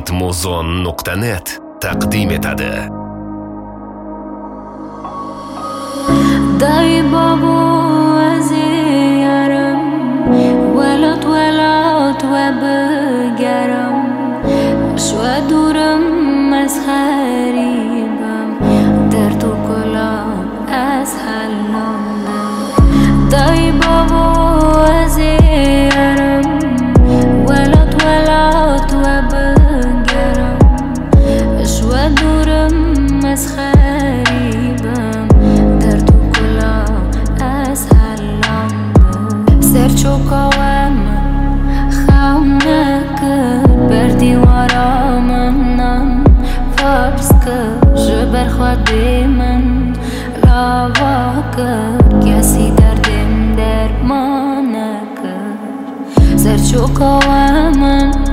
ritmozon.net taqdim etadi. دای بابا از یارم ولات و بگرم شو دورم از غریبم در تو کلام از حلالم دای بابا از یارم ولات و بگرم شو دورم از غریبم در تو سرچوکاوم خونک بردی ورا منم فرض که جبر خودی من روا کرد کسی دردم درمان نکرد سرچوکاوم